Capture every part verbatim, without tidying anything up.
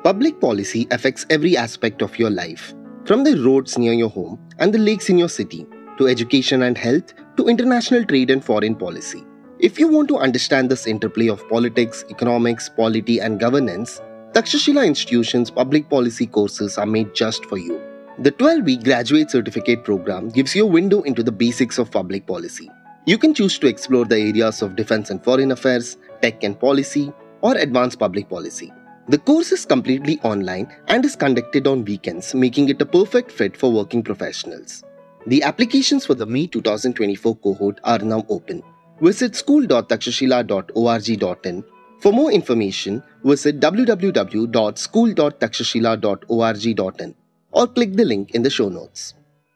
Public policy affects every aspect of your life, from the roads near your home and the lakes in your city, to education and health, to international trade and foreign policy. If you want to understand this interplay of politics, economics, polity, and governance, Takshashila Institution's public policy courses are made just for you. The twelve-week graduate certificate program gives you a window into the basics of public policy. You can choose to explore the areas of defense and foreign affairs, tech and policy, or advanced public policy. The course is completely online and is conducted on weekends, making it a perfect fit for working professionals. The applications for the May twenty twenty-four cohort are now open. Visit school dot takshashila dot org dot in. For more information, visit w w w dot school dot takshashila dot org dot in or click the link in the show notes.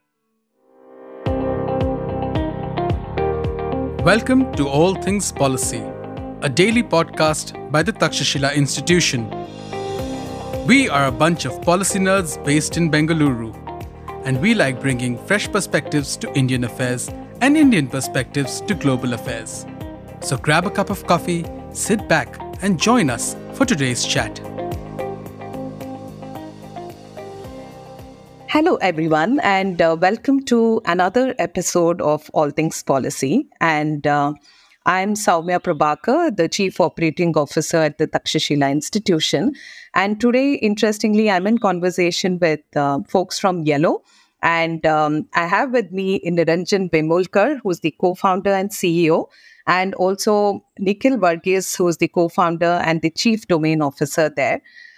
Welcome to All Things Policy, a daily podcast by the Takshashila Institution. We are a bunch of policy nerds based in Bengaluru, and we like bringing fresh perspectives to Indian affairs and Indian perspectives to global affairs. So grab a cup of coffee, sit back, and join us for today's chat. Hello, everyone, and uh, welcome to another episode of All Things Policy. And uh, I'm Soumya Prabhakar, the Chief Operating Officer at the Takshashila Institution. And today, interestingly, I'm in conversation with uh, folks from Yellow. And um, I have with me Niranjan Bemolkar, who's the co-founder and C E O, and also Nikhil Varghese, who's the co-founder and the Chief Domain Officer there.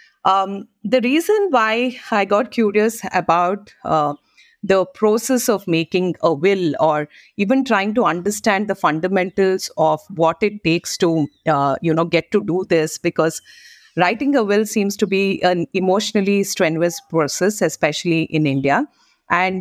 Um, the reason why I got curious about uh, the process of making a will, or even trying to understand the fundamentals of what it takes to, uh, you know, get to do this, because writing a will seems to be an emotionally strenuous process, especially in India. And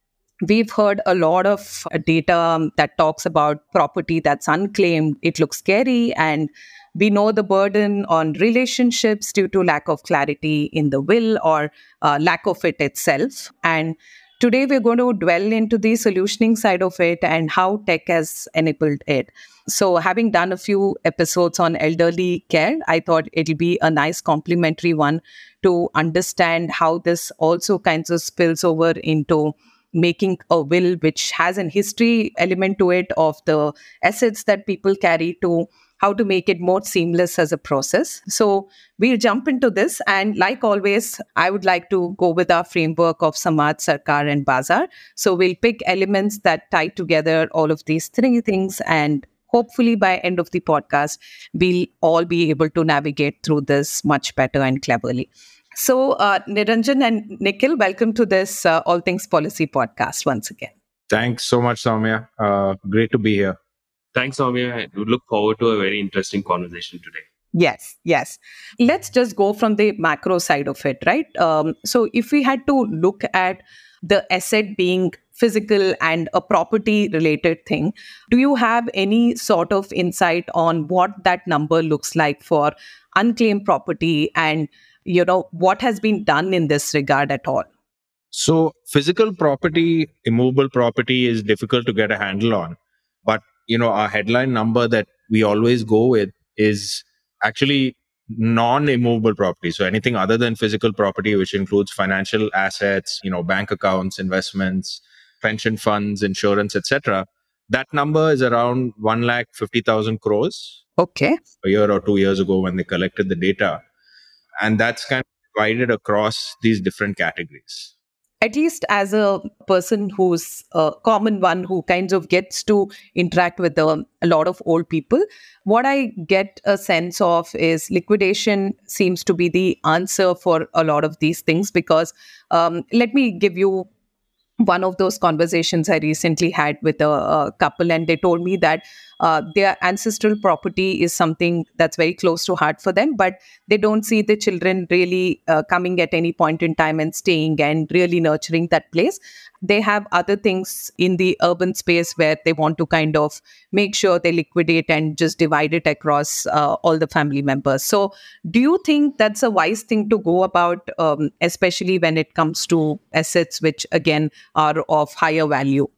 we've heard a lot of data that talks about property that's unclaimed. It looks scary, and we know the burden on relationships due to lack of clarity in the will or uh, lack of it itself. And today we're going to dwell into the solutioning side of it and how tech has enabled it. So having done a few episodes on elderly care, I thought it'll be a nice complementary one to understand how this also kinds of spills over into making a will, which has an history element to it of the assets that people carry, to how to make it more seamless as a process. So we'll jump into this. And like always, I would like to go with our framework of Samaj, Sarkar, and Bazaar. So we'll pick elements that tie together all of these three things, and hopefully by end of the podcast, we'll all be able to navigate through this much better and cleverly. So uh, Niranjan and Nikhil, welcome to this uh, All Things Policy podcast once again. Thanks so much, Soumya. Uh, great to be here. Thanks, Soumya. I look forward to a very interesting conversation today. Yes, yes. Let's just go from the macro side of it, right? Um, so if we had to look at the asset being physical and a property related thing, do you have any sort of insight on what that number looks like for unclaimed property, and, you know, what has been done in this regard at all? So physical property, immovable property is difficult to get a handle on. But, you know, our headline number that we always go with is actually non-immovable property. So anything other than physical property, which includes financial assets, you know, bank accounts, investments, pension funds, insurance, et cetera. That number is around one lakh fifty thousand crores. Okay. A year or two years ago when they collected the data. And that's kind of divided across these different categories. At least as a person who's a common one who kind of gets to interact with a, a lot of old people, what I get a sense of is liquidation seems to be the answer for a lot of these things, because um, let me give you one of those conversations I recently had with a, a couple, and they told me that uh, their ancestral property is something that's very close to heart for them, but they don't see the children really uh, coming at any point in time and staying and really nurturing that place. They have other things in the urban space where they want to kind of make sure they liquidate and just divide it across uh, all the family members. So do you think that's a wise thing to go about, um, especially when it comes to assets which, again, are of higher value?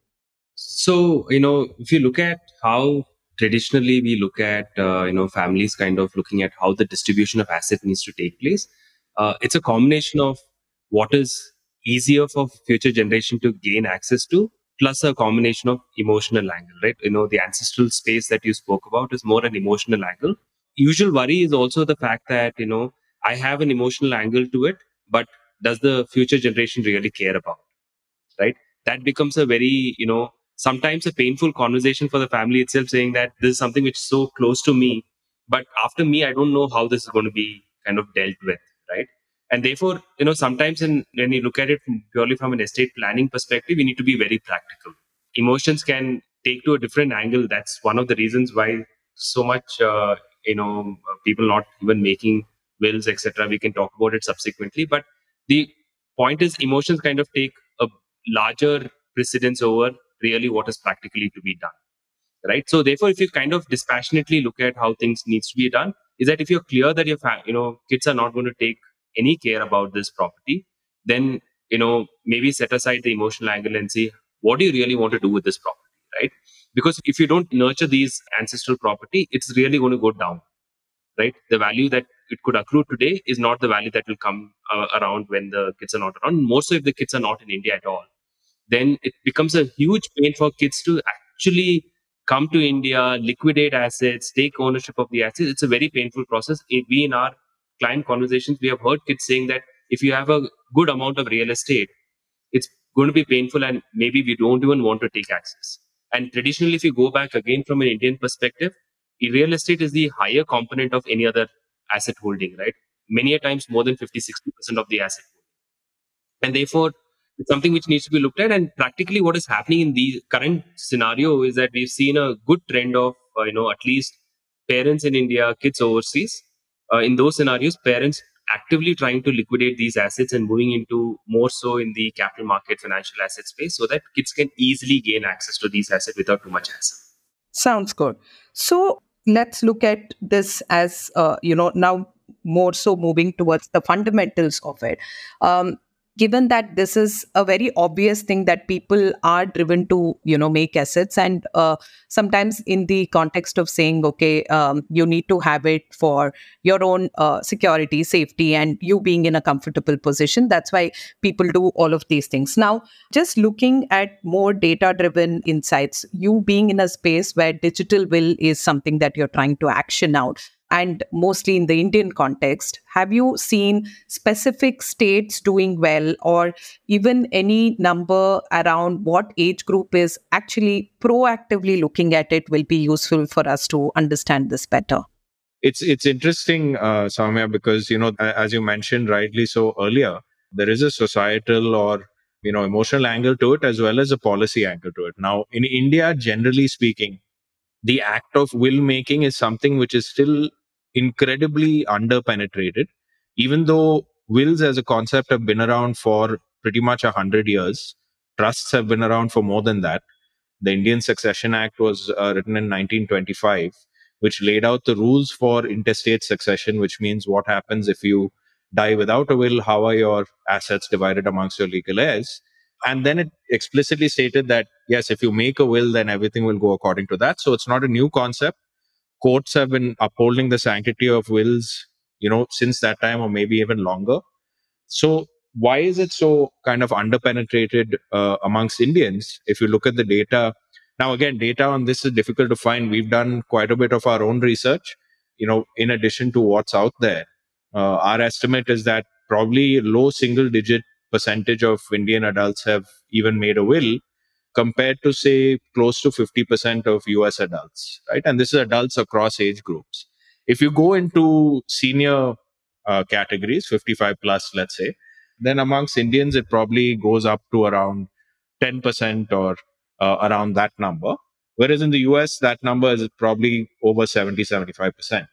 So, you know, if you look at how traditionally we look at, uh, you know, families kind of looking at how the distribution of asset needs to take place, Uh, it's a combination of what is easier for future generation to gain access to, plus a combination of emotional angle, right? You know, the ancestral space that you spoke about is more an emotional angle. Usual worry is also the fact that, you know, I have an emotional angle to it, but does the future generation really care about it, right? That becomes a very, you know, sometimes a painful conversation for the family itself, saying that this is something which is so close to me, but after me, I don't know how this is going to be kind of dealt with, right? And therefore, you know, sometimes in, when you look at it from, purely from an estate planning perspective, you need to be very practical. Emotions can take to a different angle. That's one of the reasons why so much, uh, you know, people not even making wills, et cetera. We can talk about it subsequently. But the point is, emotions kind of take a larger precedence over really what is practically to be done, right? So therefore, if you kind of dispassionately look at how things needs to be done, is that if you're clear that your fa- you know kids are not going to take any care about this property, then you know maybe set aside the emotional angle and see what do you really want to do with this property, right? Because if you don't nurture these ancestral property, it's really going to go down, right? The value that it could accrue today is not the value that will come uh, around when the kids are not around. More so if the kids are not in India at all, then it becomes a huge pain for kids to actually come to India, liquidate assets, take ownership of the assets. It's a very painful process. If we, in our client conversations, we have heard kids saying that if you have a good amount of real estate, it's going to be painful and maybe we don't even want to take access. And traditionally, if you go back again from an Indian perspective, real estate is the higher component of any other asset holding, right? Many a times more than fifty, sixty percent of the asset holding. And therefore, it's something which needs to be looked at. And practically, what is happening in the current scenario is that we've seen a good trend of, uh, you know, at least parents in India, kids overseas. Uh, in those scenarios, parents actively trying to liquidate these assets and moving into more so in the capital market financial asset space so that kids can easily gain access to these assets without too much hassle. Sounds good. So let's look at this as, uh, you know, now more so moving towards the fundamentals of it. Um, given that this is a very obvious thing that people are driven to, you know, make assets, and uh, sometimes in the context of saying, okay, um, you need to have it for your own uh, security, safety, and you being in a comfortable position. That's why people do all of these things. Now, just looking at more data driven insights, you being in a space where digital will is something that you're trying to action out, and mostly in the Indian context, have you seen specific states doing well, or even any number around what age group is actually proactively looking at it will be useful for us to understand this better? It's it's interesting, uh, Soumya, because you know, a- as you mentioned rightly so earlier, there is a societal or you know emotional angle to it as well as a policy angle to it. Now, in India, generally speaking, the act of will making is something which is still incredibly underpenetrated, even though wills as a concept have been around for pretty much a hundred years. Trusts have been around for more than that. The Indian Succession Act was uh, written in nineteen twenty-five, which laid out the rules for intestate succession, which means what happens if you die without a will, how are your assets divided amongst your legal heirs. And then it explicitly stated that, yes, if you make a will, then everything will go according to that. So it's not a new concept. Courts have been upholding the sanctity of wills, you know, since that time or maybe even longer. So why is it so kind of underpenetrated uh, amongst Indians? If you look at the data, now again, data on this is difficult to find. We've done quite a bit of our own research, you know, in addition to what's out there. Uh, our estimate is that probably low single digit percentage of Indian adults have even made a will, compared to say close to fifty percent of U S adults, right? And this is adults across age groups. If you go into senior uh, categories, fifty-five plus, let's say, then amongst Indians, it probably goes up to around ten percent or uh, around that number. Whereas in the U S, that number is probably over seventy, seventy-five percent.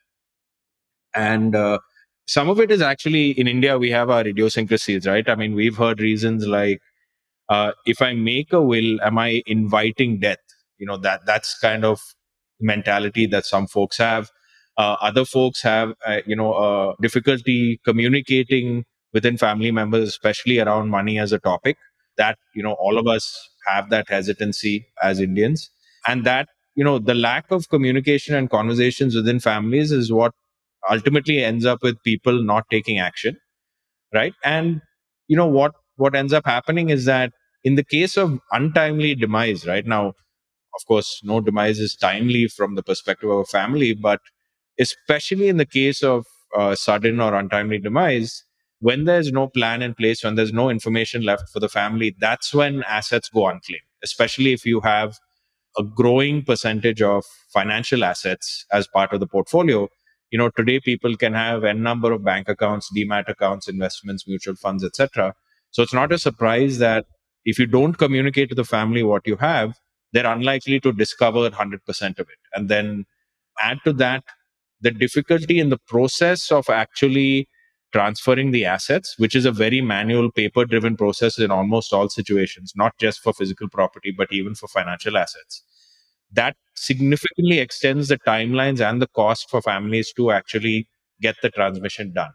And uh, some of it is actually in India, we have our idiosyncrasies, right? I mean, we've heard reasons like, uh, if I make a will, am I inviting death? You know, that that's kind of mentality that some folks have. Uh, other folks have, uh, you know, uh, difficulty communicating within family members, especially around money as a topic. That, you know, all of us have that hesitancy as Indians. And that, you know, the lack of communication and conversations within families is what ultimately ends up with people not taking action. right? And you know what what ends up happening is that in the case of untimely demise, right now, of course, no demise is timely from the perspective of a family, but especially in the case of uh, sudden or untimely demise, when there's no plan in place, when there's no information left for the family, that's when assets go unclaimed, especially if you have a growing percentage of financial assets as part of the portfolio. You know, today people can have n number of bank accounts, demat accounts, investments, mutual funds, et cetera. So it's not a surprise that if you don't communicate to the family what you have, they're unlikely to discover one hundred percent of it. And then add to that the difficulty in the process of actually transferring the assets, which is a very manual, paper driven process in almost all situations, not just for physical property, but even for financial assets. That significantly extends the timelines and the cost for families to actually get the transmission done.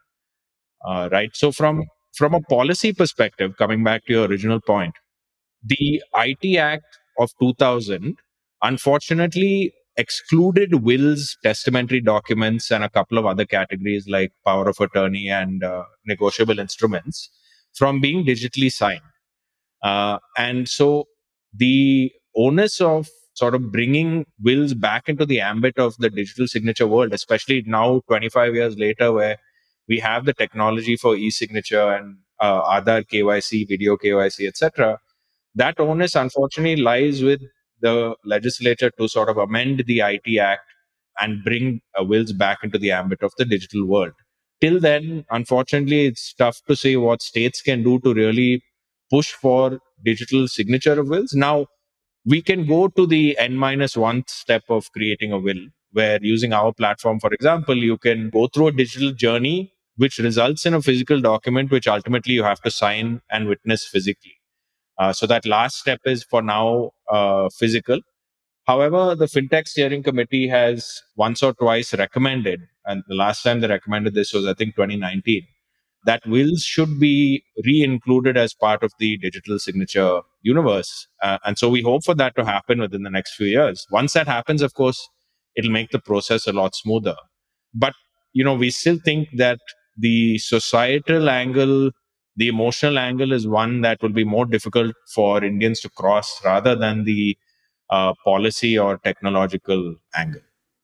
Uh, right. So, from from a policy perspective, coming back to your original point, the I T Act of two thousand unfortunately excluded wills, testamentary documents, and a couple of other categories like power of attorney and uh, negotiable instruments from being digitally signed. Uh, and so the onus of sort of bringing wills back into the ambit of the digital signature world, especially now twenty-five years later, where we have the technology for e-signature and uh, Aadhaar K Y C, video K Y C, et cetera, that onus unfortunately lies with the legislature to sort of amend the I T Act and bring uh, wills back into the ambit of the digital world. Till then, unfortunately, it's tough to say what states can do to really push for digital signature of wills. Now, we can go to the n minus one step of creating a will, where using our platform, for example, you can go through a digital journey which results in a physical document which ultimately you have to sign and witness physically. Uh, so that last step is for now uh, physical. However, the FinTech Steering Committee has once or twice recommended, and the last time they recommended this was, I think, twenty nineteen, that wills should be re-included as part of the digital signature universe. Uh, and so we hope for that to happen within the next few years. Once that happens, of course, it'll make the process a lot smoother. But, you know, we still think that the societal angle, the emotional angle is one that will be more difficult for Indians to cross rather than the uh, policy or technological angle.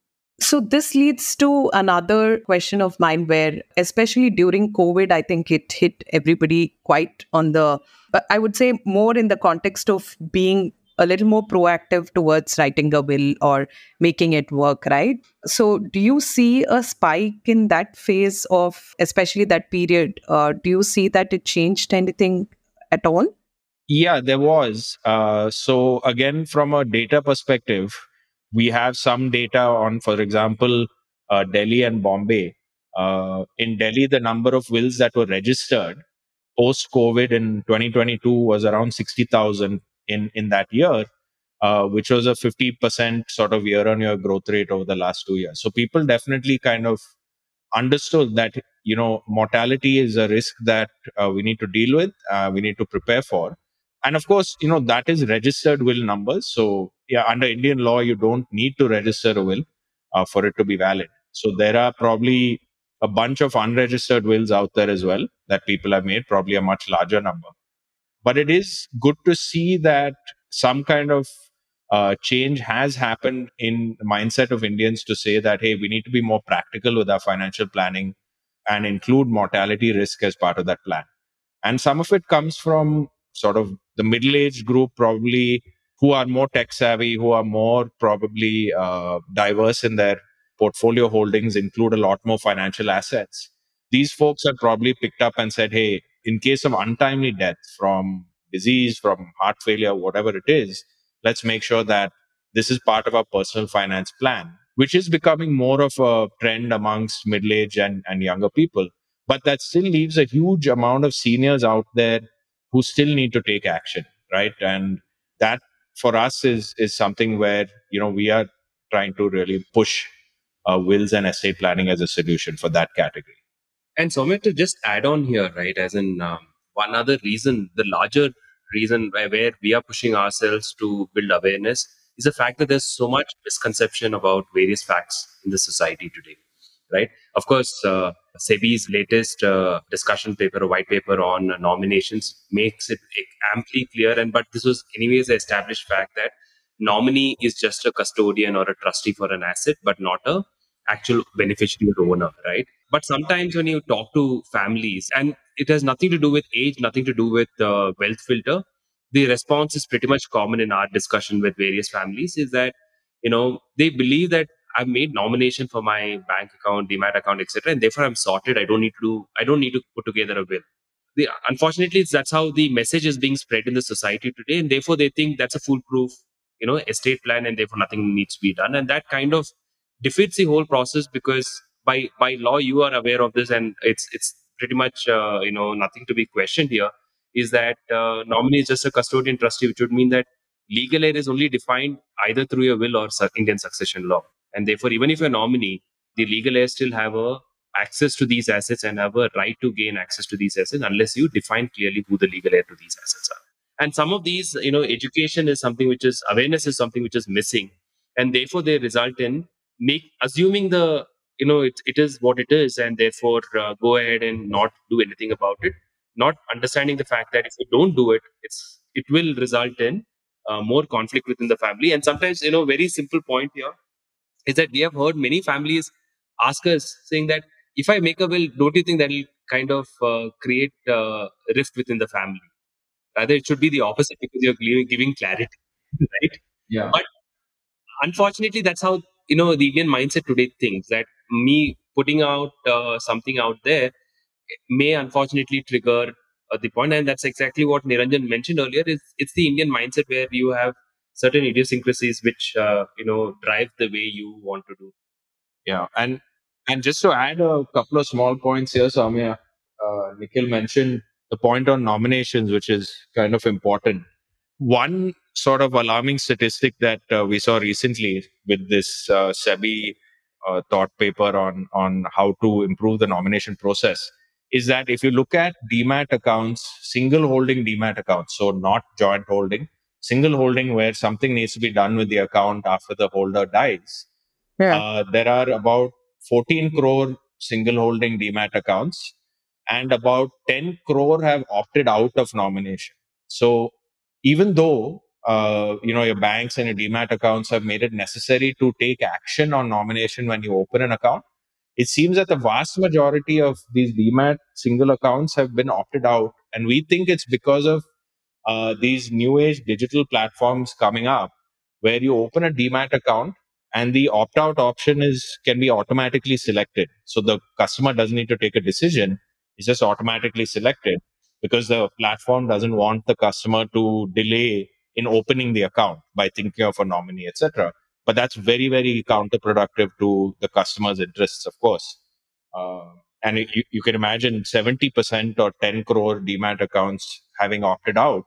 So this leads to another question of mine where, especially during COVID, I think it hit everybody quite on the, but I would say more in the context of being a little more proactive towards writing a will or making it work, right? So do you see a spike in that phase of, especially that period? Uh, do you see that it changed anything at all? Yeah, there was. Uh, so again, from a data perspective, we have some data on, for example, uh, Delhi and Bombay. Uh, in Delhi, the number of wills that were registered post-COVID in twenty twenty-two was around sixty thousand in, in that year, uh, which was a fifty percent sort of year-on-year growth rate over the last two years. So people definitely kind of understood that, you know, mortality is a risk that uh, we need to deal with, uh, we need to prepare for. And of course, you know, that is registered will numbers. So yeah, under Indian law, you don't need to register a will uh, for it to be valid. So there are probably a bunch of unregistered wills out there as well that people have made, probably a much larger number. But it is good to see that some kind of uh, change has happened in the mindset of Indians to say that, hey, we need to be more practical with our financial planning and include mortality risk as part of that plan. And some of it comes from sort of the middle-aged group, probably, who are more tech savvy, who are more probably uh, diverse in their portfolio holdings, include a lot more financial assets. These folks have probably picked up and said, hey, in case of untimely death from disease, from heart failure, whatever it is, let's make sure that this is part of our personal finance plan, which is becoming more of a trend amongst middle-aged and, and younger people. But that still leaves a huge amount of seniors out there who still need to take action, right? And that for us is is something where, you know, we are trying to really push uh, wills and estate planning as a solution for that category. And Soumya, to just add on here, right, as in um, one other reason, the larger reason where, where we are pushing ourselves to build awareness is the fact that there's so much misconception about various facts in the society today. right? Of course, uh, SEBI's latest uh, discussion paper or white paper on uh, nominations makes it amply clear. And but this was anyways the established fact that nominee is just a custodian or a trustee for an asset, but not a actual beneficiary or owner, right? But sometimes when you talk to families, and it has nothing to do with age, nothing to do with uh, wealth filter, the response is pretty much common in our discussion with various families is that, you know, they believe that I've made nomination for my bank account, demat account, et cetera, and therefore I'm sorted. I don't need to do. I don't need to put together a will. The, unfortunately, it's, that's how the message is being spread in the society today, and therefore they think that's a foolproof, you know, estate plan, and therefore nothing needs to be done, and that kind of defeats the whole process because by by law you are aware of this, and it's it's pretty much uh, you know nothing to be questioned here. Is that uh, nominee is just a custodian trustee, which would mean that legal heir is only defined either through your will or su- Indian succession law. And therefore, even if you're a nominee, the legal heirs still have a access to these assets and have a right to gain access to these assets unless you define clearly who the legal heir to these assets are. And some of these, you know, education is something which is awareness is something which is missing, and therefore they result in make assuming the you know it, it is what it is, and therefore uh, go ahead and not do anything about it, not understanding the fact that if you don't do it, it's it will result in uh, more conflict within the family. And sometimes, you know, very simple point here is that we have heard many families ask us saying that if I make a will, don't you think that will kind of uh, create uh, rift within the family? Rather, it should be the opposite because you're giving, giving clarity, right? Yeah. But unfortunately, that's how you know the Indian mindset today thinks that me putting out uh, something out there may unfortunately trigger uh, the point, and that's exactly what Niranjan mentioned earlier. Is it's the Indian mindset where you have certain idiosyncrasies which uh, you know drive the way you want to do. Yeah, and and just to add a couple of small points here, Soumya, uh, Nikhil mentioned the point on nominations, which is kind of important. One sort of alarming statistic that uh, we saw recently with this uh, SEBI uh, thought paper on on how to improve the nomination process is that if you look at demat accounts, single holding demat accounts, so not joint holding, single holding where something needs to be done with the account after the holder dies, Yeah. uh, there are about fourteen crore single holding demat accounts, and about ten crore have opted out of nomination. So even though uh, you know your banks and your demat accounts have made it necessary to take action on nomination when you open an account, it seems that the vast majority of these demat single accounts have been opted out, and we think it's because of uh, these new age digital platforms coming up where you open a demat account and the opt out option is can be automatically selected, so the customer doesn't need to take a decision. It's just automatically selected because the platform doesn't want the customer to delay in opening the account by thinking of a nominee, etc. But that's very, very counterproductive to the customer's interests, of course. uh, and you, you can imagine seventy percent or ten crore demat accounts having opted out,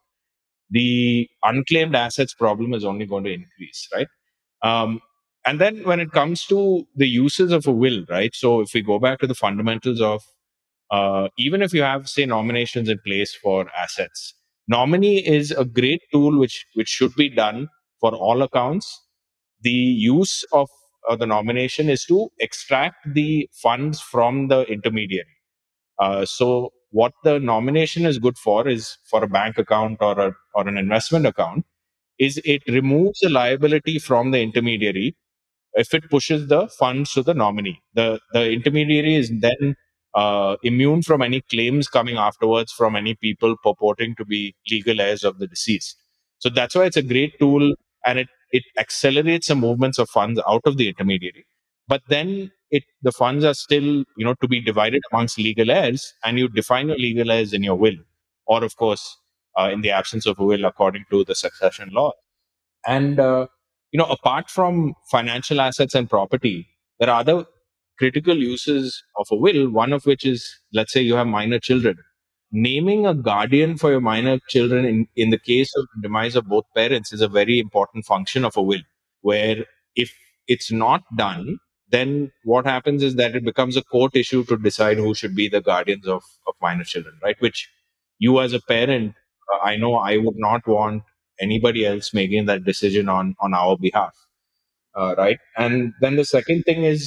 the unclaimed assets problem is only going to increase, right? Um, and then when it comes to the uses of a will, right? So if we go back to the fundamentals of uh, even if you have, say, nominations in place for assets, nominee is a great tool which which should be done for all accounts. The use of uh, the nomination is to extract the funds from the intermediary. Uh, so what the nomination is good for is for a bank account or a, or an investment account is it removes the liability from the intermediary if it pushes the funds to the nominee. The the intermediary is then uh, immune from any claims coming afterwards from any people purporting to be legal heirs of the deceased. So that's why it's a great tool, and it it accelerates the movements of funds out of the intermediary. But then it the funds are still you know to be divided amongst legal heirs, and you define your legal heirs in your will, or of course uh, in the absence of a will according to the succession law. And uh, you know, apart from financial assets and property, there are other critical uses of a will. One of which is, let's say, you have minor children. Naming a guardian for your minor children in, in the case of demise of both parents is a very important function of a will. Where if it's not done, then what happens is that it becomes a court issue to decide who should be the guardians of, of minor children, right? Which you as a parent, uh, I know I would not want anybody else making that decision on on our behalf, uh, right? And then the second thing is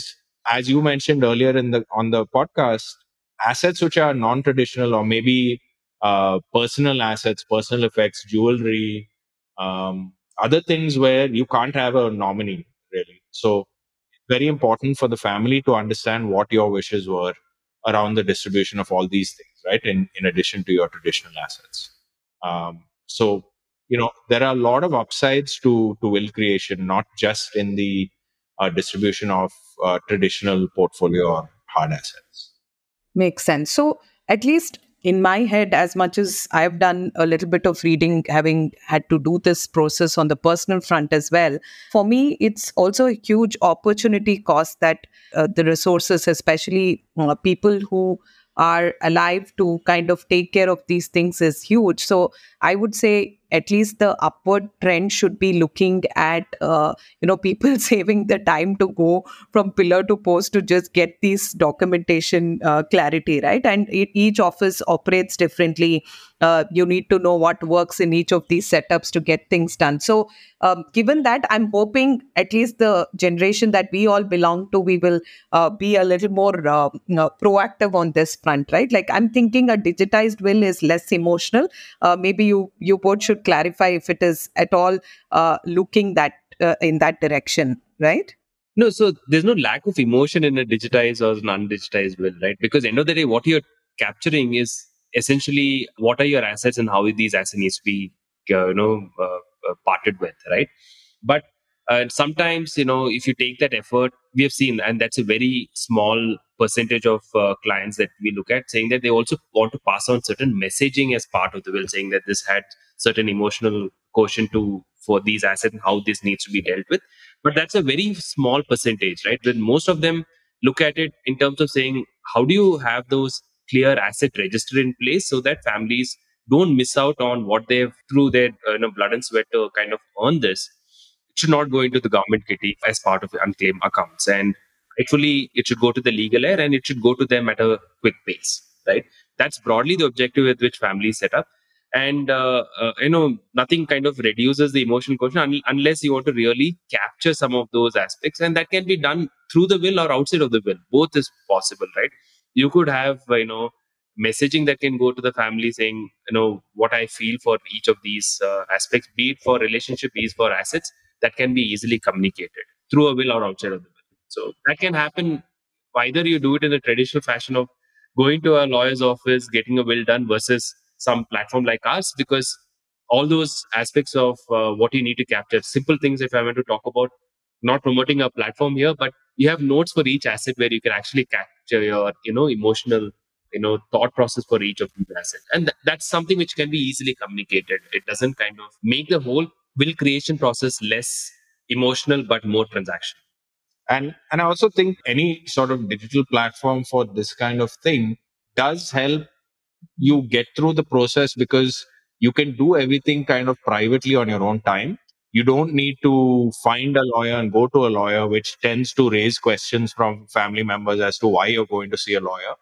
as you mentioned earlier in the on the podcast, assets which are non-traditional or maybe uh, personal assets, personal effects, jewelry, um, other things where you can't have a nominee really. So very important for the family to understand what your wishes were around the distribution of all these things, right? In in addition to your traditional assets. Um, so you know there are a lot of upsides to to will creation, not just in the uh, distribution of uh, traditional portfolio or hard assets. Makes sense. So, at least in my head, as much as I've done a little bit of reading, having had to do this process on the personal front as well, for me, it's also a huge opportunity cost that uh, the resources, especially uh, people who are alive to kind of take care of these things, is huge. So, I would say at least the upward trend should be looking at, uh, you know, people saving the time to go from pillar to post to just get these documentation uh, clarity, right? And it, each office operates differently. Uh, you need to know what works in each of these setups to get things done. So, um, given that, I'm hoping at least the generation that we all belong to, we will uh, be a little more uh, you know, proactive on this front, right? Like I'm thinking a digitized will is less emotional. Uh, maybe you you both should clarify if it is at all uh, looking that uh, in that direction, right? No, so there's no lack of emotion in a digitized or non-digitized will, right? Because end of the day, what you're capturing is essentially what are your assets and how these assets needs to be, uh, you know, uh, uh, parted with, right? But uh, sometimes, you know, if you take that effort, we have seen, and that's a very small percentage of uh, clients that we look at, saying that they also want to pass on certain messaging as part of the will, saying that this had certain emotional quotient to for these assets and how this needs to be dealt with. But that's a very small percentage, right? When most of them look at it in terms of saying, how do you have those clear asset register in place so that families don't miss out on what they've through their uh, you know, blood and sweat to kind of earn this? It should not go into the government kitty as part of unclaimed accounts. And rightfully, it should go to the legal heir and it should go to them at a quick pace, right? That's broadly the objective with which families set up. And, uh, uh, you know, nothing kind of reduces the emotional quotient un- unless you want to really capture some of those aspects. And that can be done through the will or outside of the will. Both is possible, right? You could have, uh, you know, messaging that can go to the family saying, you know, what I feel for each of these uh, aspects, be it for relationship, be it for assets, that can be easily communicated through a will or outside of the will. So that can happen. Either you do it in the traditional fashion of going to a lawyer's office, getting a will done versus some platform like ours, because all those aspects of uh, what you need to capture, simple things, if I were to talk about, not promoting a platform here, but you have notes for each asset where you can actually capture your, you know, emotional, you know, thought process for each of these assets. And th- that's something which can be easily communicated. It doesn't kind of make the whole will creation process less emotional, but more transactional. And and I also think any sort of digital platform for this kind of thing does help you get through the process, because you can do everything kind of privately on your own time. You don't need to find a lawyer and go to a lawyer, which tends to raise questions from family members as to why you're going to see a lawyer.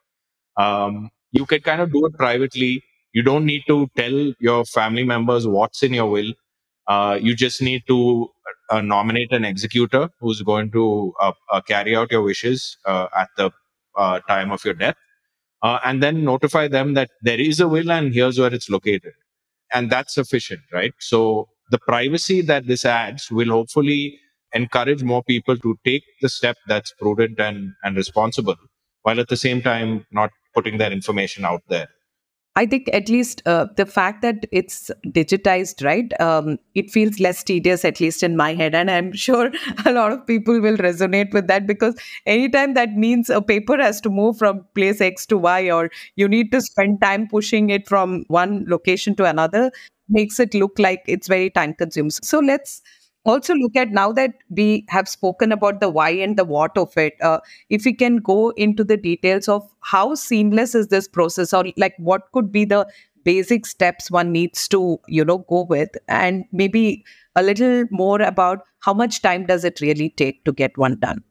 Um, you can kind of do it privately. You don't need to tell your family members what's in your will. Uh, you just need to uh, nominate an executor who's going to uh, uh, carry out your wishes uh, at the uh, time of your death, uh, and then notify them that there is a will and here's where it's located. And that's sufficient, right? So the privacy that this adds will hopefully encourage more people to take the step that's prudent and, and responsible, while at the same time not putting their information out there. I think at least uh, the fact that it's digitized, right? Um, it feels less tedious, at least in my head. And I'm sure a lot of people will resonate with that, because anytime that means a paper has to move from place X to Y, or you need to spend time pushing it from one location to another, makes it look like it's very time consuming. So let's also look at, now that we have spoken about the why and the what of it, uh, if we can go into the details of how seamless is this process, or like what could be the basic steps one needs to, you know, go with, and maybe a little more about how much time does it really take to get one done.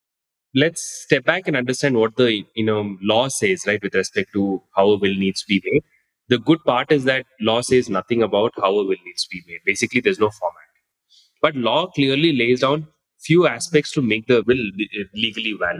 Let's step back and understand what the, you know, law says, right, with respect to how a will needs to be made. The good part is that law says nothing about how a will needs to be made. Basically, there's no format. But law clearly lays down few aspects to make the will legally valid.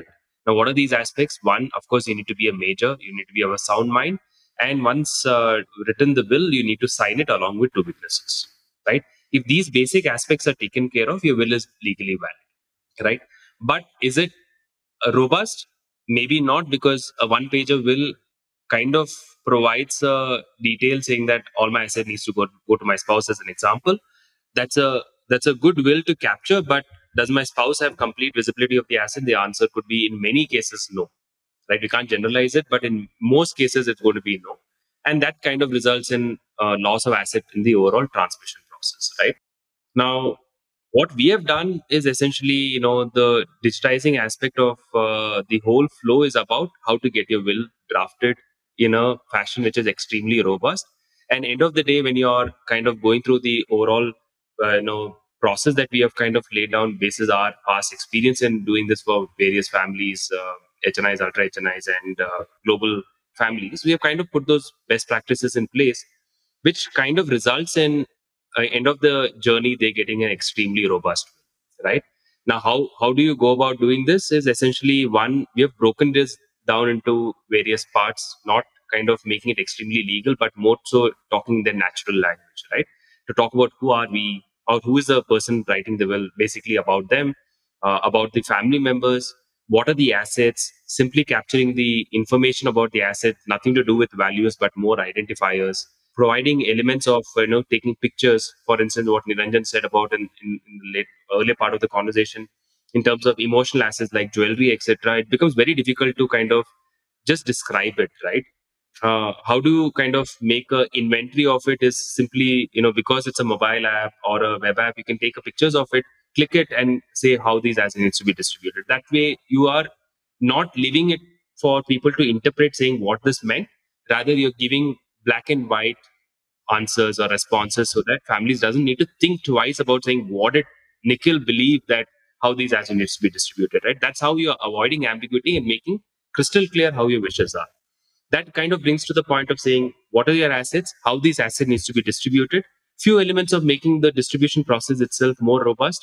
Now, what are these aspects? One, of course, you need to be a major, you need to be of a sound mind. And once uh, written the will, you need to sign it along with two witnesses, right? If these basic aspects are taken care of, your will is legally valid, right? But is it uh, robust? Maybe not, because a one pager will kind of provides a detail saying that all my asset needs to go, go to my spouse as an example. That's a that's a good will to capture, but does my spouse have complete visibility of the asset? The answer could be in many cases no. Right? We can't generalize it, but in most cases it's going to be no. And that kind of results in uh, loss of asset in the overall transmission process, right? Now, what we have done is essentially, you know, the digitizing aspect of uh, the whole flow is about how to get your will drafted in a fashion which is extremely robust. And end of the day, when you're kind of going through the overall, uh, you know, process that we have kind of laid down basis our past experience in doing this for various families, uh, H N Is, ultra H N Is, and uh, global families, we have kind of put those best practices in place, which kind of results in uh, end of the journey they're getting an extremely robust will, right? Now, how how do you go about doing this is essentially, one, we have broken this down into various parts, not kind of making it extremely legal, but more so talking their natural language, right? To talk about who are we, or who is the person writing the will, basically about them, uh, about the family members, what are the assets, simply capturing the information about the asset, nothing to do with values, but more identifiers, providing elements of, you know, taking pictures, for instance, what Niranjan said about in, in, in the late, earlier part of the conversation, in terms of emotional assets like jewelry, et cetera. It becomes very difficult to kind of just describe it, right? Uh, how do you kind of make a inventory of it is simply, you know, because it's a mobile app or a web app, you can take a pictures of it, click it, and say how these assets needs to be distributed. That way, you are not leaving it for people to interpret saying what this meant. Rather, you're giving black and white answers or responses so that families doesn't need to think twice about saying what did Nikhil believe that how these assets needs to be distributed, right? That's how you're avoiding ambiguity and making crystal clear how your wishes are. That kind of brings to the point of saying what are your assets, how these assets needs to be distributed. Few elements of making the distribution process itself more robust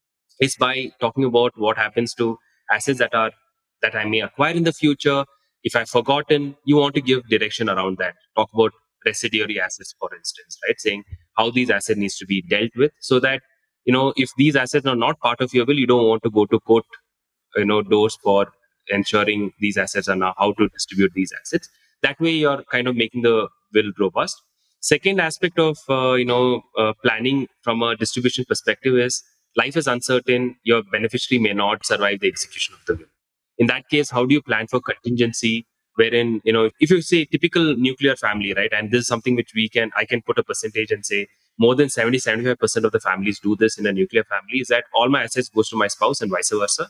is by talking about what happens to assets that are that I may acquire in the future. If I've forgotten, you want to give direction around that. Talk about residuary assets, for instance, right? Saying how these assets needs to be dealt with, so that, you know, if these assets are not part of your will, you don't want to go to court, you know, doors for ensuring these assets are now how to distribute these assets. That way, you're kind of making the will robust. Second aspect of uh, you know uh, planning from a distribution perspective is life is uncertain. Your beneficiary may not survive the execution of the will. In that case, how do you plan for contingency? Wherein, you know, if you say typical nuclear family, right, and this is something which we can, I can put a percentage and say more than seventy, seventy-five percent of the families do this in a nuclear family, is that all my assets goes to my spouse and vice versa.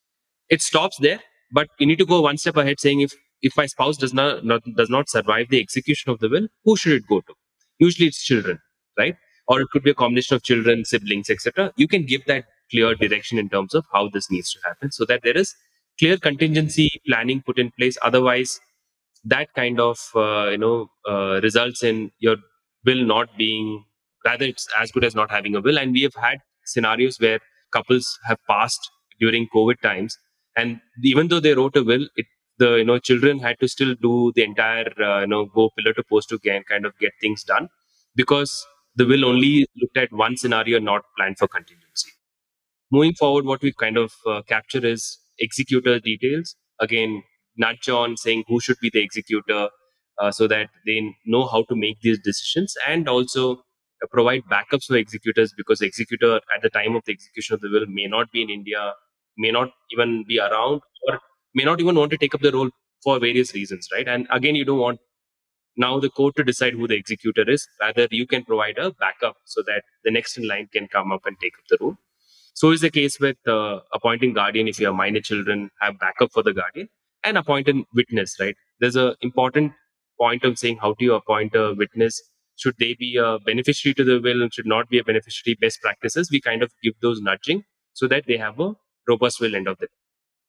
It stops there, but you need to go one step ahead, saying if if my spouse does not, not does not survive the execution of the will, who should it go to? Usually it's children, right? Or it could be a combination of children, siblings, et cetera. You can give that clear direction in terms of how this needs to happen, so that there is clear contingency planning put in place. Otherwise, that kind of uh, you know uh, results in your will not being, rather it's as good as not having a will. And we have had scenarios where couples have passed during COVID times, and even though they wrote a will, it, the you know children had to still do the entire uh, you know go pillar to post to get, kind of get things done, because the will only looked at one scenario, not planned for contingency. Moving forward, what we kind of uh, capture is executor details. Again, nudge on saying who should be the executor, uh, so that they know how to make these decisions, and also uh, provide backups for executors, because the executor at the time of the execution of the will may not be in India, may not even be around, or may not even want to take up the role for various reasons, right? And again, you don't want now the court to decide who the executor is. Rather, you can provide a backup so that the next in line can come up and take up the role. So is the case with uh, appointing guardian. If you have minor children, have backup for the guardian, and appoint a witness, right? There's an important point of saying how do you appoint a witness? Should they be a beneficiary to the will and should not be a beneficiary? Best practices, we kind of give those nudging so that they have a robust will end of the day.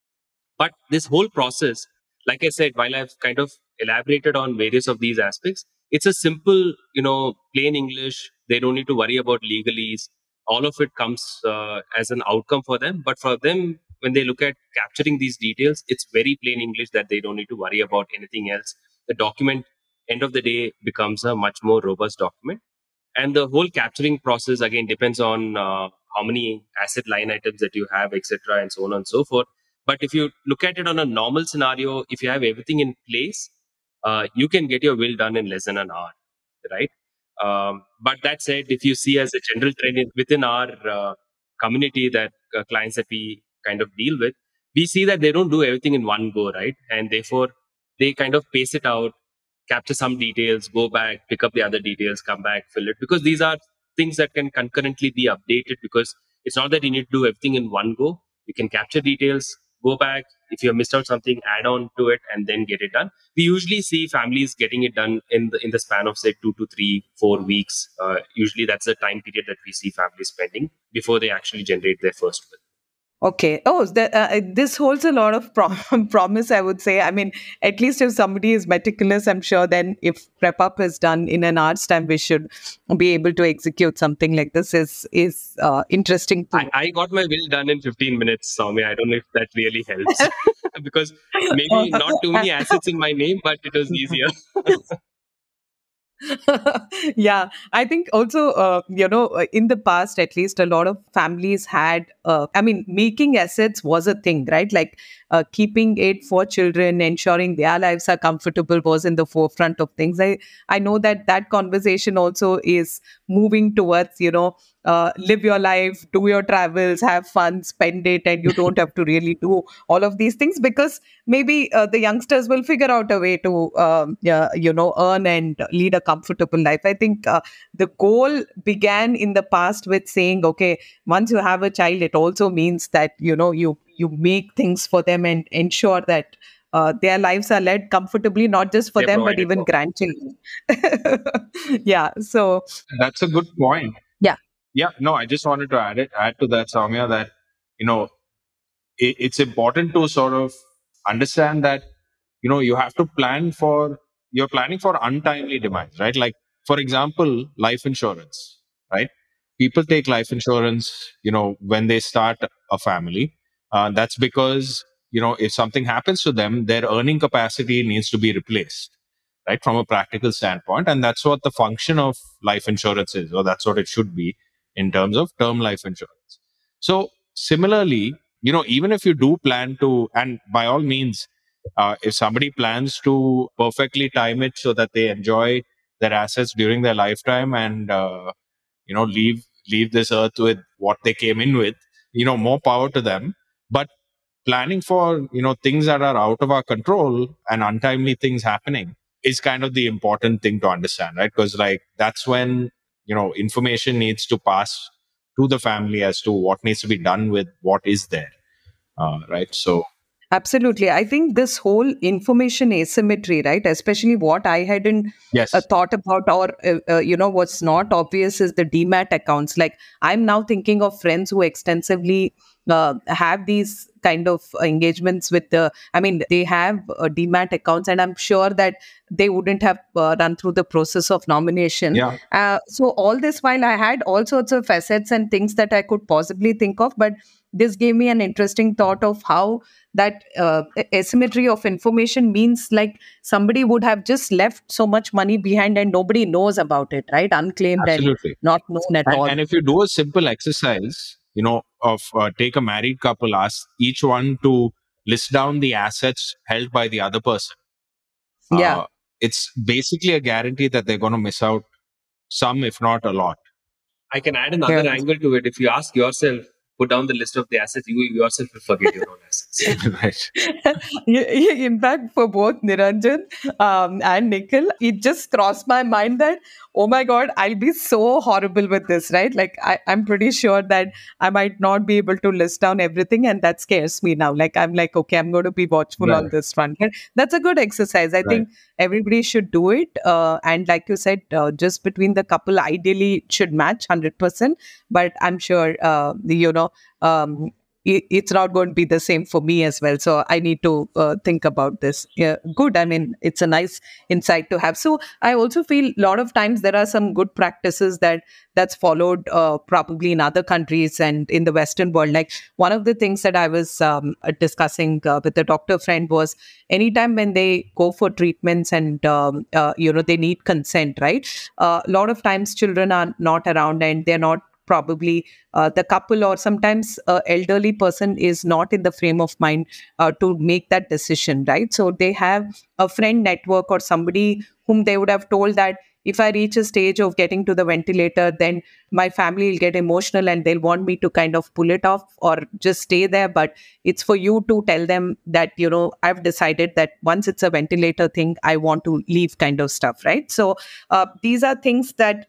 But this whole process, like I said, while I've kind of elaborated on various of these aspects, it's a simple, you know, plain English. They don't need to worry about legalese. All of it comes uh, as an outcome for them. But for them, when they look at capturing these details, it's very plain English that they don't need to worry about anything else. The document, end of the day, becomes a much more robust document. And the whole capturing process, again, depends on uh, how many asset line items that you have, et cetera, and so on and so forth. But if you look at it on a normal scenario, if you have everything in place, uh, you can get your will done in less than an hour, right? Um, but that said, if you see as a general trend in- within our uh, community that uh, clients that we kind of deal with, we see that they don't do everything in one go, right? And therefore, they kind of pace it out, capture some details, go back, pick up the other details, come back, fill it. Because these are things that can concurrently be updated, because it's not that you need to do everything in one go. You can capture details, go back. If you have missed out something, add on to it and then get it done. We usually see families getting it done in the in the span of say two to three, four weeks. Uh, usually that's the time period that we see families spending before they actually generate their first will. Okay. Oh, the, uh, this holds a lot of prom- promise, I would say. I mean, at least if somebody is meticulous, I'm sure then if prep up is done in an hour's time, we should be able to execute something like this. Is is uh, interesting too. I, I got my will done in fifteen minutes, Soumya. I don't know if that really helps because maybe not too many assets in my name, but it was easier. Yeah, I think also, uh, you know, uh, in the past, at least a lot of families had, uh, I mean, making assets was a thing, right? Like uh, keeping it for children, ensuring their lives are comfortable was in the forefront of things. I, I know that that conversation also is moving towards, you know, uh, live your life, do your travels, have fun, spend it, and you don't have to really do all of these things because maybe uh, the youngsters will figure out a way to, um, yeah, you know, earn and lead a comfortable life. I think uh, the goal began in the past with saying, okay, once you have a child, it also means that, you know, you you make things for them and ensure that uh, their lives are led comfortably, not just for They're them, but provided even for. grandchildren. Yeah. So, That's a good point. yeah. Yeah, no, I just wanted to add it, add to that, Soumya, that you know it, it's important to sort of understand that you know you have to plan for you're planning for untimely demise, right? Like for example, life insurance, right? People take life insurance, you know, when they start a family. Uh, that's because you know if something happens to them, their earning capacity needs to be replaced, right? From a practical standpoint, and that's what the function of life insurance is, or that's what it should be in terms of term life insurance. So similarly, you know, even if you do plan to, and by all means, uh, if somebody plans to perfectly time it so that they enjoy their assets during their lifetime and uh, you know leave leave this earth with what they came in with, you know, more power to them. But planning for you know things that are out of our control and untimely things happening is kind of the important thing to understand, right? Because like that's when you know information needs to pass to the family as to what needs to be done with what is there, uh, right? So Absolutely. I think this whole information asymmetry, right? Especially what I hadn't uh, yes, thought about, or, uh, uh, you know, what's not obvious is the demat accounts. Like, I'm now thinking of friends who extensively uh, have these kind of engagements with the, I mean, they have uh, demat accounts, and I'm sure that they wouldn't have uh, run through the process of nomination. yeah, Uh, so, all this while I had all sorts of assets and things that I could possibly think of, but this gave me an interesting thought of how that uh, asymmetry of information means like somebody would have just left so much money behind and nobody knows about it, right? Unclaimed and absolutely. not known at And, all. and if you do a simple exercise, you know, of uh, take a married couple, ask each one to list down the assets held by the other person. Yeah. Uh, it's basically a guarantee that they're going to miss out some, if not a lot. I can add another Yeah. angle to it. If you ask yourself, put down the list of the assets, you yourself will forget your own assets. Right. In fact, for both Niranjan um, and Nikhil, it just crossed my mind that, oh my God, I'll be so horrible with this, right? Like, I, I'm pretty sure that I might not be able to list down everything, and that scares me now. Like, I'm like, okay, I'm going to be watchful on Right. this front. But that's a good exercise. I Right. think everybody should do it. Uh, and like you said, uh, just between the couple, ideally, it should match one hundred percent. But I'm sure, uh, you know, um, i- it's not going to be the same for me as well. So I need to uh, think about this. Yeah, good. I mean, it's a nice insight to have. So I also feel a lot of times there are some good practices that that's followed uh, probably in other countries and in the Western world. Like one of the things that I was um, uh, discussing uh, with a doctor friend was anytime when they go for treatments and um, uh, you know they need consent, right? Uh, a lot of times children are not around and they're not probably uh, the couple or sometimes uh, elderly person is not in the frame of mind uh, to make that decision, right? So they have a friend network or somebody whom they would have told that if I reach a stage of getting to the ventilator, then my family will get emotional and they'll want me to kind of pull it off or just stay there. But it's for you to tell them that, you know, I've decided that once it's a ventilator thing, I want to leave, kind of stuff, right? So uh, these are things that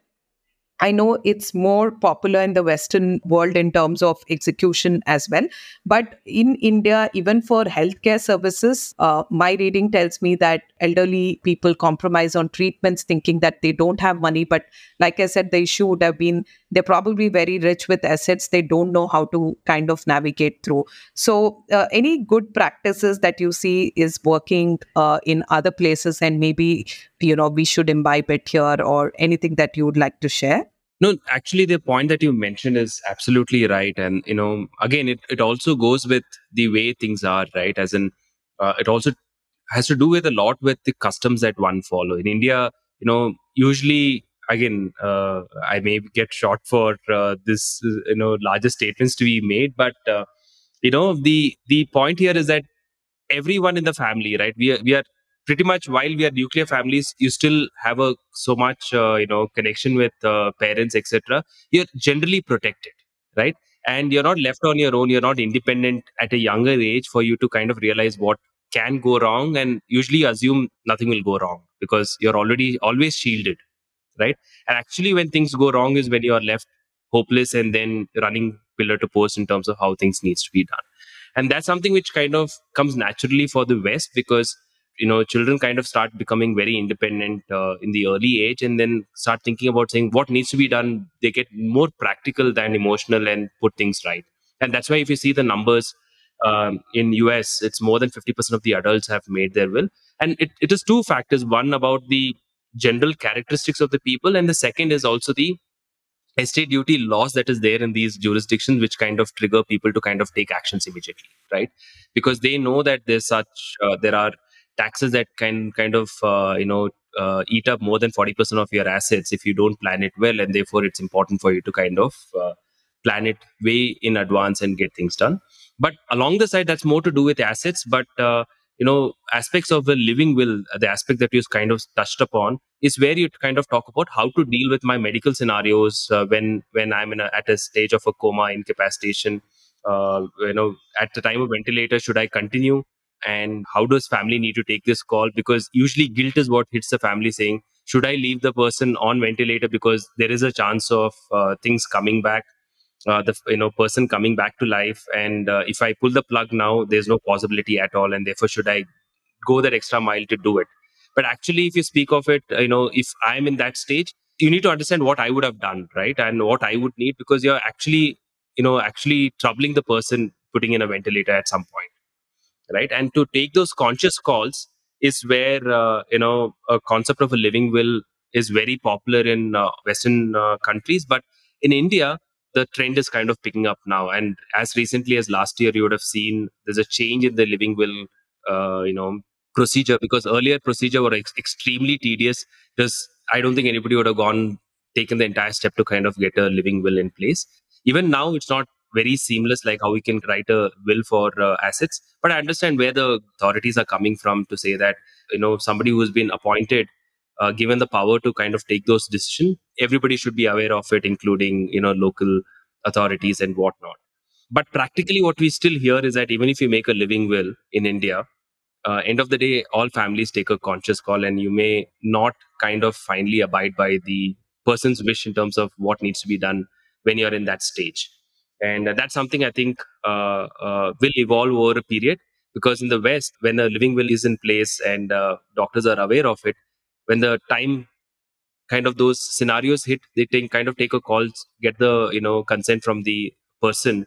I know it's more popular in the Western world in terms of execution as well. But in India, even for healthcare services, uh, my reading tells me that elderly people compromise on treatments thinking that they don't have money. But like I said, the issue would have been they're probably very rich with assets. They don't know how to kind of navigate through. So, uh, any good practices that you see is working uh, in other places and maybe, you know, we should imbibe it here, or anything that you would like to share? No, actually, the point that you mentioned is absolutely right. And, you know, again, it, it also goes with the way things are, right? As in, uh, it also has to do with a lot with the customs that one follow. In India, you know, usually, again, uh, I may get shot for uh, this, you know, larger statements to be made. But, uh, you know, the the point here is that everyone in the family, right? We are, we are pretty much, while we are nuclear families, you still have a so much uh, you know connection with uh, parents, etc. You're generally protected, right? And you're not left on your own. You're not independent at a younger age for you to kind of realize what can go wrong, and usually assume nothing will go wrong because you're already always shielded, right? And actually, when things go wrong is when you are left hopeless and then running pillar to post in terms of how things needs to be done. And that's something which kind of comes naturally for the West, because you know children kind of start becoming very independent uh, in the early age, and then start thinking about saying what needs to be done. They get more practical than emotional and put things right. And that's why if you see the numbers, um, in U S, it's more than fifty percent of the adults have made their will. And it, it is two factors: one about the general characteristics of the people, and the second is also the estate duty laws that is there in these jurisdictions, which kind of trigger people to kind of take actions immediately, right? Because they know that there's such uh, there are taxes that can kind of uh, you know uh, eat up more than forty percent of your assets if you don't plan it well, and therefore it's important for you to kind of uh, plan it way in advance and get things done. But along the side, that's more to do with assets. But uh, you know aspects of the living will, the aspect that you kind of touched upon, is where you kind of talk about how to deal with my medical scenarios uh, when when I'm in a, at a stage of a coma, incapacitation. Uh, you know, at the time of ventilator, should I continue? And how does family need to take this call? Because usually guilt is what hits the family, saying, should I leave the person on ventilator because there is a chance of uh, things coming back, uh, the you know person coming back to life, and uh, if I pull the plug now, there's no possibility at all, and therefore should I go that extra mile to do it? But actually, if you speak of it, you know, if I'm in that stage, you need to understand what I would have done, right? And what I would need, because you're actually, you know, actually troubling the person putting in a ventilator at some point, right? And to take those conscious calls is where, uh, you know, a concept of a living will is very popular in uh, Western uh, countries. But in India, the trend is kind of picking up now. And as recently as last year, you would have seen there's a change in the living will, uh, you know, procedure, because earlier procedure were ex- extremely tedious. Because I don't think anybody would have gone taken the entire step to kind of get a living will in place. Even now, it's not very seamless like how we can write a will for uh, assets. But I understand where the authorities are coming from to say that, you know, somebody who's been appointed, uh, given the power to kind of take those decisions, everybody should be aware of it, including, you know, local authorities and whatnot. But practically, what we still hear is that even if you make a living will in India, uh, end of the day, all families take a conscious call, and you may not kind of finally abide by the person's wish in terms of what needs to be done when you're in that stage. And uh, that's something I think uh, uh, will evolve over a period, because in the West, when a living will is in place and uh, doctors are aware of it, when the time kind of those scenarios hit, they take, kind of take a call, get the, you know, consent from the person,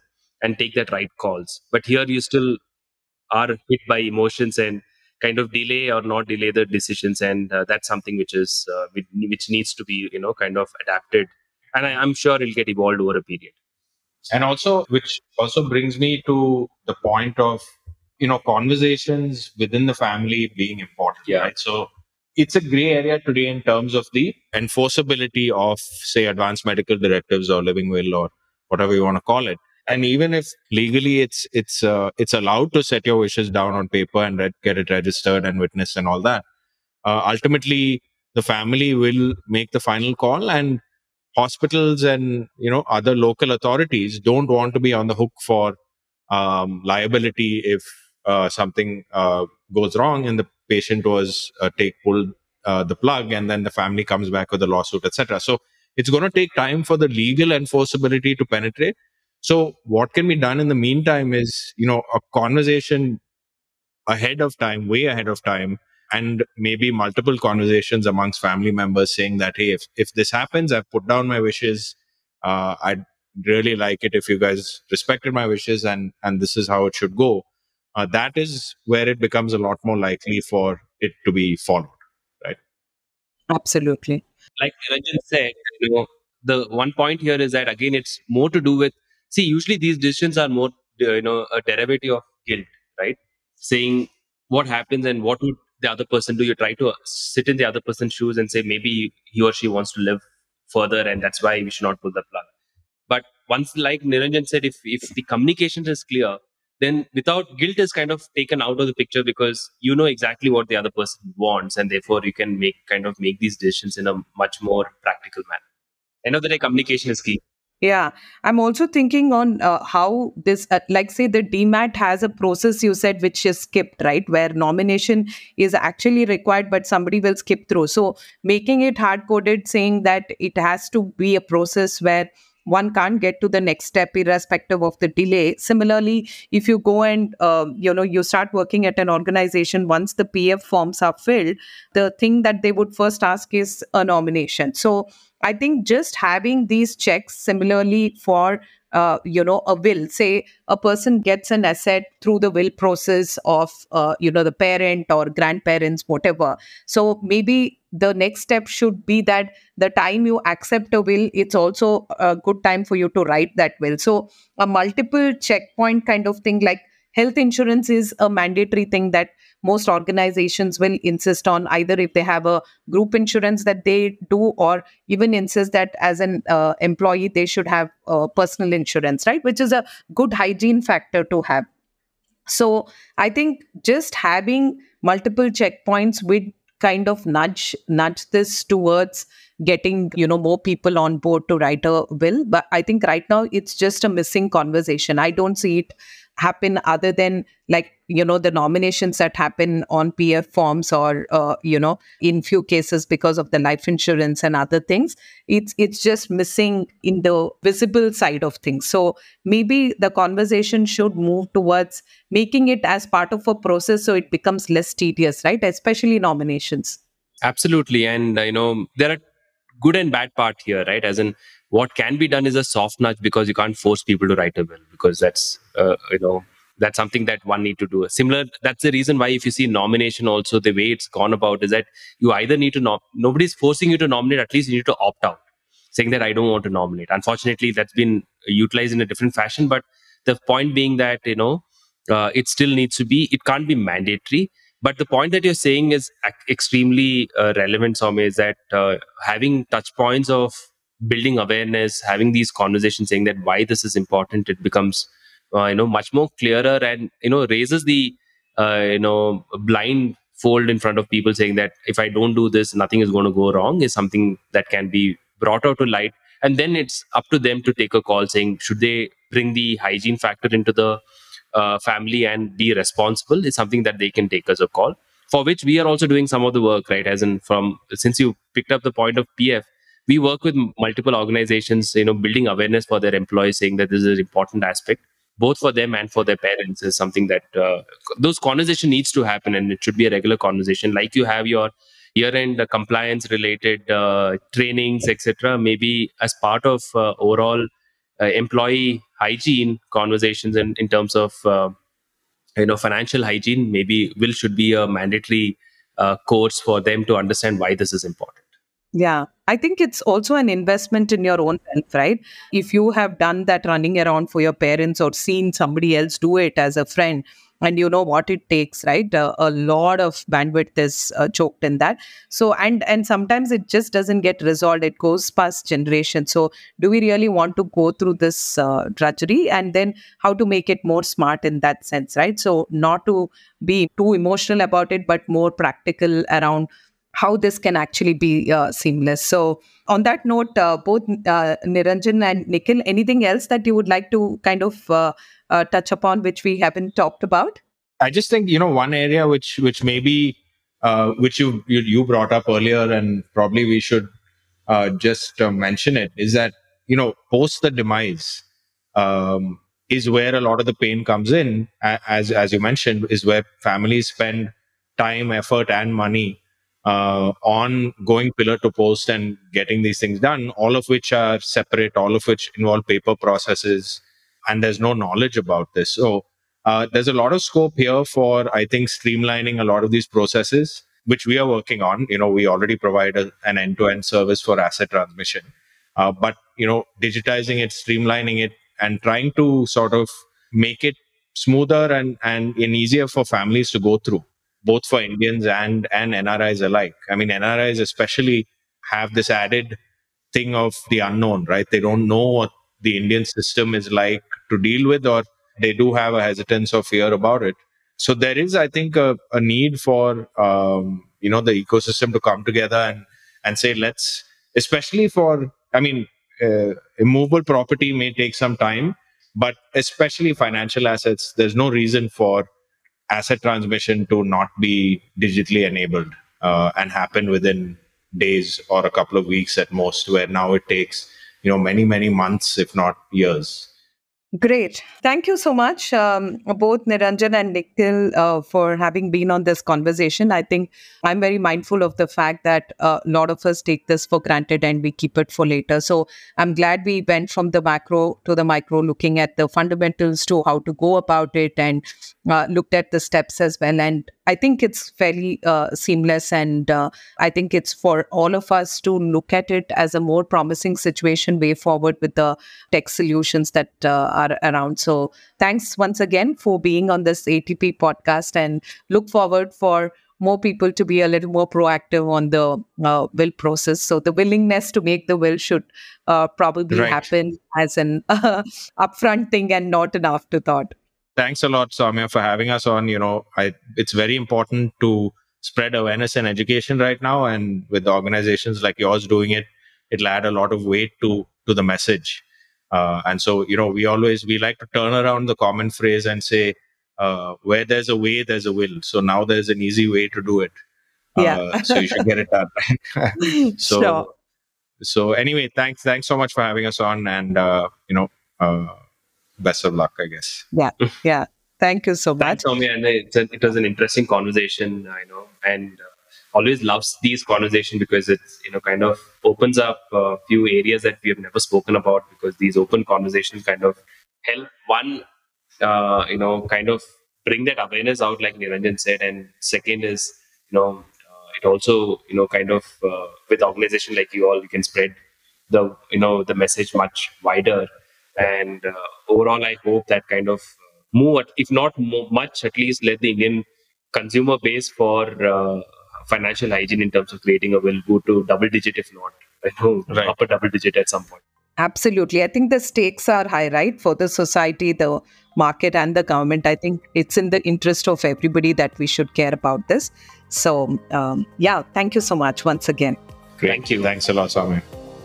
and take that right calls. But here you still are hit by emotions and kind of delay or not delay the decisions, and uh, that's something which is uh, which which needs to be, you know, kind of adapted, and I, I'm sure it'll get evolved over a period. And also, which also brings me to the point of, you know, conversations within the family being important, Yeah. right? So it's a gray area today in terms of the enforceability of, say, advanced medical directives or living will or whatever you want to call it. And even if legally it's it's uh, it's allowed to set your wishes down on paper and re- get it registered and witnessed and all that, uh, ultimately the family will make the final call, and hospitals and, you know, other local authorities don't want to be on the hook for um, liability if uh, something uh, goes wrong and the patient was uh, take pulled uh, the plug, and then the family comes back with a lawsuit, et cetera. So it's going to take time for the legal enforceability to penetrate. So what can be done in the meantime is, you know, a conversation ahead of time, way ahead of time, and maybe multiple conversations amongst family members saying that, hey, if, if this happens, I've put down my wishes. Uh, I'd really like it if you guys respected my wishes, and, and this is how it should go. Uh, that is where it becomes a lot more likely for it to be followed, right? Absolutely. Like Niranjan said, you know, the one point here is that again, it's more to do with, see, usually these decisions are more, uh, you know, a derivative of guilt, right? Saying what happens and what would the other person do. You try to sit in the other person's shoes and say maybe he or she wants to live further, and that's why we should not pull the plug. But once, like Niranjan said, if if the communication is clear, then without guilt is kind of taken out of the picture, because you know exactly what the other person wants, and therefore you can make kind of make these decisions in a much more practical manner. End of the day, communication is key. Yeah, I'm also thinking on uh, how this, uh, like, say, the D MAT has a process you said which is skipped, right? Where nomination is actually required, but somebody will skip through. So making it hard coded, saying that it has to be a process where one can't get to the next step irrespective of the delay. Similarly, if you go and uh, you know you start working at an organization, once the P F forms are filled, the thing that they would first ask is a nomination. So I think just having these checks, similarly for uh, you know a will, say a person gets an asset through the will process of uh, you know the parent or grandparents, whatever. So maybe the next step should be that the time you accept a will, it's also a good time for you to write that will. So a multiple checkpoint kind of thing, like health insurance is a mandatory thing that most organizations will insist on, either if they have a group insurance that they do, or even insist that as an uh, employee they should have uh, personal insurance, right, which is a good hygiene factor to have. So I think just having multiple checkpoints would kind of nudge nudge this towards getting you know more people on board to write a will. But I think right now it's just a missing conversation. I don't see it happen other than, like, you know the nominations that happen on P F forms, or uh, you know in few cases because of the life insurance and other things. It's it's just missing in the visible side of things. So maybe the conversation should move towards making it as part of a process so it becomes less tedious, right, especially nominations. Absolutely, and uh, you know there are good and bad part here, right? As in, what can be done is a soft nudge, because you can't force people to write a will, because that's uh, you know that's something that one need to do. Similar, that's the reason why if you see nomination also, the way it's gone about is that you either need to nom- nobody's forcing you to nominate. At least you need to opt out, saying that I don't want to nominate. Unfortunately, that's been utilized in a different fashion. But the point being that, you know uh, it still needs to be. It can't be mandatory. But the point that you're saying is ac- extremely uh, relevant, Soumya, is that uh, having touch points of building awareness, having these conversations, saying that why this is important, it becomes uh, you know much more clearer, and you know raises the uh, you know blind fold in front of people, saying that if I don't do this, nothing is going to go wrong, is something that can be brought out to light. And then it's up to them to take a call, saying should they bring the hygiene factor into the uh, family and be responsible, is something that they can take as a call, for which we are also doing some of the work, right? As in, from since you picked up the point of P F, we work with m- multiple organizations, you know building awareness for their employees, saying that this is an important aspect both for them and for their parents, is something that uh, those conversation needs to happen, and it should be a regular conversation, like you have your year-end uh, compliance related uh, trainings, etc., maybe as part of uh, overall uh, employee hygiene conversations in, in terms of uh, you know financial hygiene, maybe will should be a mandatory uh, course for them to understand why this is important. Yeah, I think it's also an investment in your own health, right? If you have done that running around for your parents or seen somebody else do it as a friend, and you know what it takes, right? Uh, a lot of bandwidth is uh, choked in that. So, and and sometimes it just doesn't get resolved. It goes past generations. So, do we really want to go through this uh, drudgery? And then how to make it more smart in that sense, right? So, not to be too emotional about it, but more practical around how this can actually be uh, seamless. So on that note, uh, both uh, Niranjan and Nikhil, anything else that you would like to kind of uh, uh, touch upon, which we haven't talked about? I just think, you know, one area which, which maybe, uh, which you, you, you brought up earlier, and probably we should uh, just uh, mention it, is that, you know, post the demise um, is where a lot of the pain comes in. As, as you mentioned, is where families spend time, effort, and money Uh, on going pillar to post and getting these things done, all of which are separate, all of which involve paper processes, and there's no knowledge about this. So uh, there's a lot of scope here for, I think, streamlining a lot of these processes, which we are working on. You know, we already provide a, an end-to-end service for asset transmission, uh, but you know, digitizing it, streamlining it, and trying to sort of make it smoother and and, and easier for families to go through, both for Indians and, and N R Is alike. I mean, N R Is especially have this added thing of the unknown, right? They don't know what the Indian system is like to deal with, or they do have a hesitance or fear about it. So there is, I think, a, a need for, um, you know, the ecosystem to come together and, and say, let's, especially for, I mean, uh, immovable property may take some time, but especially financial assets, there's no reason for asset transmission to not be digitally enabled uh, and happen within days or a couple of weeks at most, where now it takes, you know, many, many months, if not years. Great. Thank you so much, um, both Niranjan and Nikhil, uh, for having been on this conversation. I think I'm very mindful of the fact that uh, a lot of us take this for granted and we keep it for later. So I'm glad we went from the macro to the micro, looking at the fundamentals to how to go about it, and uh, looked at the steps as well. And I think it's fairly uh, seamless, and uh, I think it's for all of us to look at it as a more promising situation way forward with the tech solutions that uh, are around. So thanks once again for being on this A T P podcast, and look forward for more people to be a little more proactive on the uh, will process. So the willingness to make the will should uh, probably right. happen as an uh, upfront thing and not an afterthought. Thanks a lot, Soumya, for having us on. You know, I, it's very important to spread awareness and education right now. And with organizations like yours doing it, it'll add a lot of weight to, to the message. Uh, and so, you know, we always, we like to turn around the common phrase and say, uh, where there's a way, there's a will. So now there's an easy way to do it. Yeah. Uh, so you should get it done. so, sure. so anyway, thanks, thanks so much for having us on, and, uh, you know, uh, best of luck, I guess. Yeah. Yeah. Thank you so much. Thanks, Soumya. And it's a, it was an interesting conversation, I know, and uh, always loves these conversations because it's, you know, kind of opens up a few areas that we have never spoken about, because these open conversations kind of help one, uh, you know, kind of bring that awareness out, like Niranjan said. And second is, you know, uh, it also, you know, kind of uh, with organization like you all, you can spread the, you know, the message much wider. And uh, overall, I hope that kind of move, if not more, much, at least let the Indian consumer base for uh, financial hygiene in terms of creating a will go to double digit, if not, I know, right. upper double digit at some point. Absolutely. I think the stakes are high, right? For the society, the market, and the government. I think it's in the interest of everybody that we should care about this. So, um, yeah, thank you so much once again. Great. Thank you. Thanks a lot, Soumya.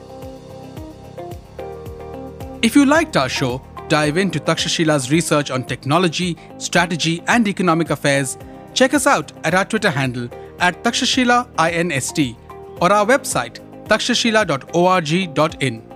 If you liked our show, dive into Takshashila's research on technology, strategy, and economic affairs. Check us out at our Twitter handle at Takshashila Inst or our website takshashila dot org dot in.